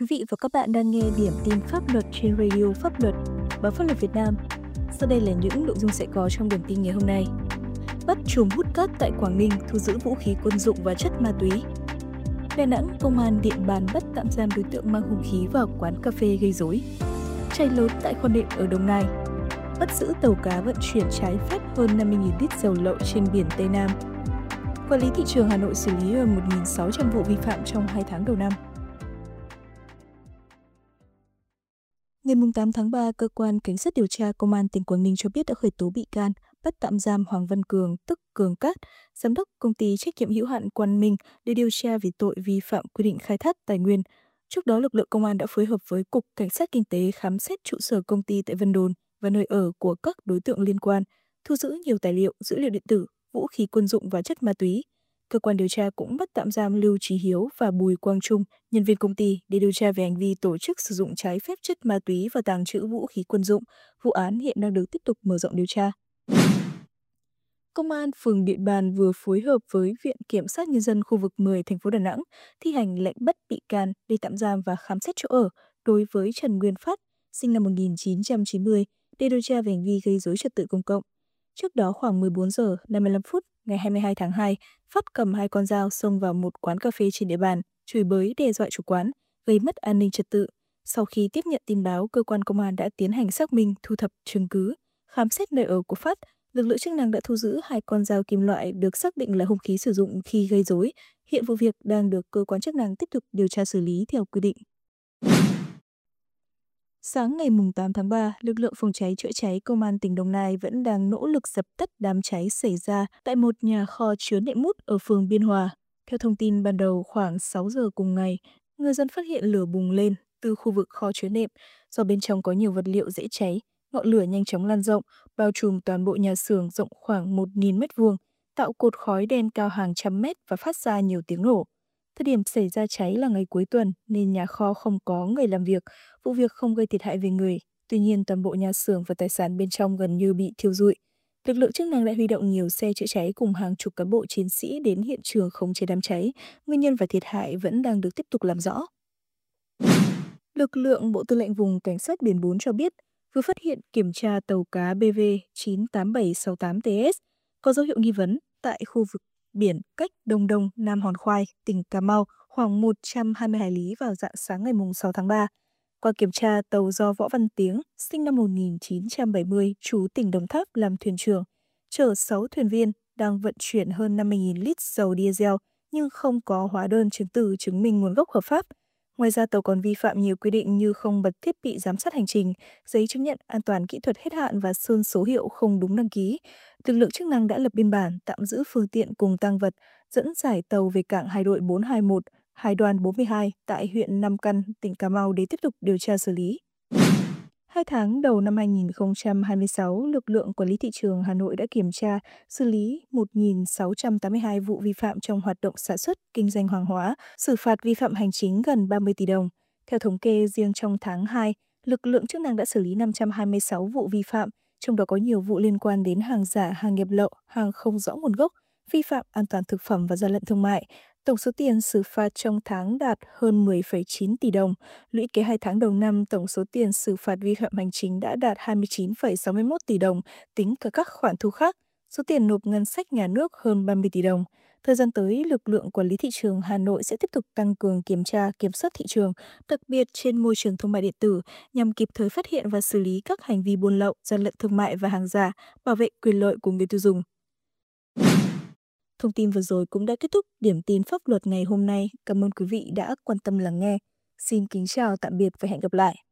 vị và các bạn đang nghe điểm tin pháp luật trên Radio Pháp luật, báo Pháp luật Việt Nam. Sau đây là những nội dung sẽ có trong điểm tin ngày hôm nay. Bắt trùm hút cát tại Quảng Ninh thu giữ vũ khí quân dụng và chất ma túy. Đà Nẵng, công an Điện Bàn bắt tạm giam đối tượng mang hung khí vào quán cà phê gây rối. Cháy lớn tại kho đệm ở Đồng Nai. Bắt giữ tàu cá vận chuyển trái phép hơn 50.000 lít dầu lậu trên biển Tây Nam. Quản lý thị trường Hà Nội xử lý hơn 1.600 vụ vi phạm trong 2 tháng đầu năm. Ngày 8 tháng 3, Cơ quan Cảnh sát điều tra Công an tỉnh Quảng Ninh cho biết đã khởi tố bị can, bắt tạm giam Hoàng Văn Cường, tức Cường Cát, giám đốc công ty trách nhiệm hữu hạn Quang Minh để điều tra về tội vi phạm quy định khai thác tài nguyên. Trước đó, lực lượng công an đã phối hợp với Cục Cảnh sát Kinh tế khám xét trụ sở công ty tại Vân Đồn và nơi ở của các đối tượng liên quan, thu giữ nhiều tài liệu, dữ liệu điện tử, vũ khí quân dụng và chất ma túy. Cơ quan điều tra cũng bắt tạm giam Lưu Chí Hiếu và Bùi Quang Trung, nhân viên công ty, để điều tra về hành vi tổ chức sử dụng trái phép chất ma túy và tàng trữ vũ khí quân dụng. Vụ án hiện đang được tiếp tục mở rộng điều tra. Công an phường Điện Bàn vừa phối hợp với Viện Kiểm sát Nhân dân khu vực 10 thành phố Đà Nẵng thi hành lệnh bắt bị can để tạm giam và khám xét chỗ ở đối với Trần Nguyên Phát, sinh năm 1990, để điều tra về hành vi gây rối trật tự công cộng. Trước đó khoảng 14 giờ 55 phút ngày 22 tháng 2, Phát cầm 2 con dao xông vào một quán cà phê trên địa bàn, chửi bới đe dọa chủ quán, gây mất an ninh trật tự. Sau khi tiếp nhận tin báo, cơ quan công an đã tiến hành xác minh, thu thập chứng cứ, khám xét nơi ở của Phát. Lực lượng chức năng đã thu giữ 2 con dao kim loại được xác định là hung khí sử dụng khi gây rối. Hiện vụ việc đang được cơ quan chức năng tiếp tục điều tra xử lý theo quy định. Sáng ngày 8 tháng 3, lực lượng phòng cháy chữa cháy Công an tỉnh Đồng Nai vẫn đang nỗ lực dập tắt đám cháy xảy ra tại một nhà kho chứa nệm mút ở phường Biên Hòa. Theo thông tin ban đầu, khoảng 6 giờ cùng ngày, người dân phát hiện lửa bùng lên từ khu vực kho chứa nệm. Do bên trong có nhiều vật liệu dễ cháy, ngọn lửa nhanh chóng lan rộng, bao trùm toàn bộ nhà xưởng rộng khoảng 1.000 m², tạo cột khói đen cao hàng trăm mét và phát ra nhiều tiếng nổ. Thời điểm xảy ra cháy là ngày cuối tuần nên nhà kho không có người làm việc, vụ việc không gây thiệt hại về người. Tuy nhiên, toàn bộ nhà xưởng và tài sản bên trong gần như bị thiêu rụi. Lực lượng chức năng đã huy động nhiều xe chữa cháy cùng hàng chục cán bộ chiến sĩ đến hiện trường khống chế đám cháy. Nguyên nhân và thiệt hại vẫn đang được tiếp tục làm rõ. Lực lượng Bộ Tư lệnh Vùng Cảnh sát Biển 4 cho biết vừa phát hiện kiểm tra tàu cá BV 98768TS có dấu hiệu nghi vấn tại khu vực biển cách Đông Đông, Nam Hòn Khoai, tỉnh Cà Mau khoảng 120 hải lý vào rạng sáng ngày 6 tháng 3. Qua kiểm tra, tàu do Võ Văn Tiếng, sinh năm 1970, trú tỉnh Đồng Tháp làm thuyền trưởng, chở 6 thuyền viên đang vận chuyển hơn 50.000 lít dầu diesel nhưng không có hóa đơn chứng từ chứng minh nguồn gốc hợp pháp. Ngoài ra, tàu còn vi phạm nhiều quy định như không bật thiết bị giám sát hành trình, giấy chứng nhận an toàn kỹ thuật hết hạn và sơn số hiệu không đúng đăng ký. Lực lượng chức năng đã lập biên bản, tạm giữ phương tiện cùng tang vật, dẫn giải tàu về cảng Hải đội 421, Hải đoàn 42 tại huyện Nam Căn, tỉnh Cà Mau để tiếp tục điều tra xử lý. 2 tháng đầu năm 2026, lực lượng quản lý thị trường Hà Nội đã kiểm tra, xử lý 1.682 vụ vi phạm trong hoạt động sản xuất, kinh doanh hàng hóa, xử phạt vi phạm hành chính gần 30 tỷ đồng. Theo thống kê, riêng trong tháng 2, lực lượng chức năng đã xử lý 526 vụ vi phạm, trong đó có nhiều vụ liên quan đến hàng giả, hàng nhập lậu, hàng không rõ nguồn gốc, vi phạm an toàn thực phẩm và gian lận thương mại. Tổng số tiền xử phạt trong tháng đạt hơn 10,9 tỷ đồng. Lũy kế 2 tháng đầu năm, tổng số tiền xử phạt vi phạm hành chính đã đạt 29,61 tỷ đồng, tính cả các khoản thu khác. Số tiền nộp ngân sách nhà nước hơn 30 tỷ đồng. Thời gian tới, lực lượng quản lý thị trường Hà Nội sẽ tiếp tục tăng cường kiểm tra, kiểm soát thị trường, đặc biệt trên môi trường thương mại điện tử, nhằm kịp thời phát hiện và xử lý các hành vi buôn lậu, gian lận thương mại và hàng giả, bảo vệ quyền lợi của người tiêu dùng. Thông tin vừa rồi cũng đã kết thúc điểm tin pháp luật ngày hôm nay. Cảm ơn quý vị đã quan tâm lắng nghe. Xin kính chào, tạm biệt và hẹn gặp lại.